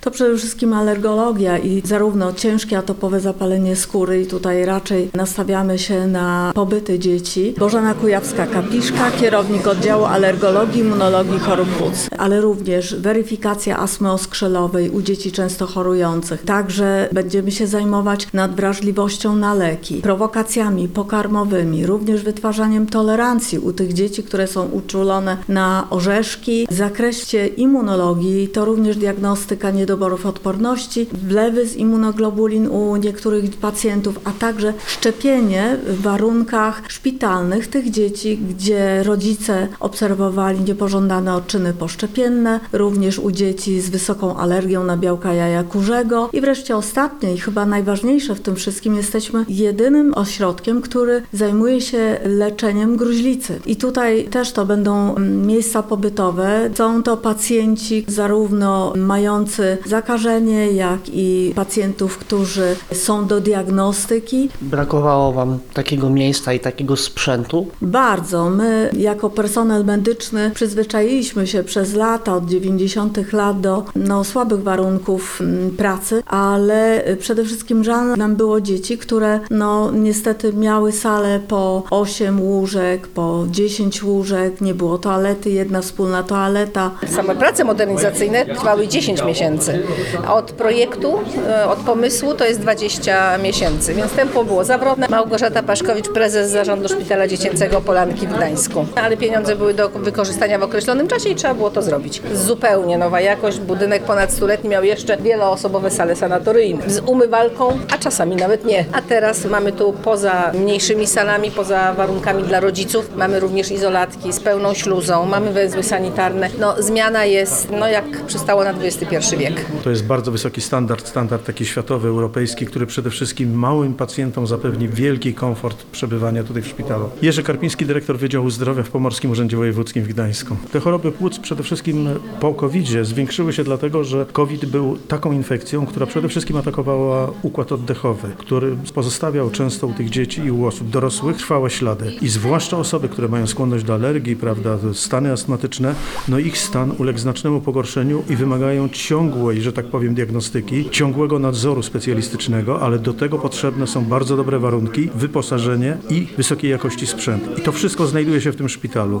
To przede wszystkim alergologia i zarówno ciężkie atopowe zapalenie skóry i tutaj raczej nastawiamy się na pobyty dzieci. Bożena Kujawska-Kapiszka, kierownik oddziału alergologii, immunologii chorób płuc, ale również weryfikacja astmy oskrzelowej u dzieci często chorujących. Także będziemy się zajmować nadwrażliwością na leki, prowokacjami pokarmowymi, również wytwarzaniem tolerancji u tych dzieci, które są uczulone na orzeszki. W zakresie immunologii to również diagnostyka niedoborów odporności, wlewy z immunoglobulin u niektórych pacjentów, a także szczepienie w warunkach szpitalnych tych dzieci, gdzie rodzice obserwowali niepożądane odczyny poszczepienne, również u dzieci z wysoką alergią na białka jaja kurzego. I wreszcie ostatnie i chyba najważniejsze w tym wszystkim, jesteśmy jedynym ośrodkiem, który zajmuje się leczeniem gruźlicy. I tutaj też to będą miejsca pobytowe. Są to pacjenci zarówno mający zakażenie, jak i pacjentów, którzy są do diagnostyki. Brakowało Wam takiego miejsca i takiego sprzętu? Bardzo. My jako personel medyczny przyzwyczailiśmy się przez lata, od 90. lat do słabych warunków pracy, ale przede wszystkim żal nam było dzieci, które niestety miały salę po 8 łóżek, po 10 łóżek, nie było toalety, jedna wspólna toaleta. Same prace modernizacyjne trwały 10 miesięcy. A od projektu, od pomysłu to jest 20 miesięcy, więc tempo było zawrotne. Małgorzata Paszkowicz, prezes Zarządu Szpitala Dziecięcego Polanki w Gdańsku. Ale pieniądze były do wykorzystania w określonym czasie i trzeba było to zrobić. Zupełnie nowa jakość. Budynek ponad 100-letni miał jeszcze wieloosobowe sale sanatoryjne z umywalką, a czasami nawet nie. A teraz mamy tu poza mniejszymi salami, poza warunkami dla rodziców, mamy również izolatki z pełną śluzą, mamy węzły sanitarne. Zmiana jest jak przystało na XXI wiek. To jest bardzo wysoki standard taki światowy, europejski, który przede wszystkim małym pacjentom zapewni wielki komfort przebywania tutaj w szpitalu. Jerzy Karpiński, dyrektor Wydziału Zdrowia w Pomorskim Urzędzie Wojewódzkim w Gdańsku. Te choroby płuc przede wszystkim po COVID-zie zwiększyły się dlatego, że COVID był taką infekcją, która przede wszystkim atakowała układ oddechowy, który pozostawiał często u tych dzieci i u osób dorosłych trwałe ślady. I zwłaszcza osoby, które mają skłonność do alergii, stany astmatyczne, ich stan uległ znacznemu pogorszeniu i wymagają ciągłej, że tak powiem, diagnostyki, ciągłego nadzoru specjalistycznego, ale do tego potrzebne są bardzo dobre warunki, wyposażenie i wysokiej jakości sprzęt. I to wszystko znajduje się w tym szpitalu.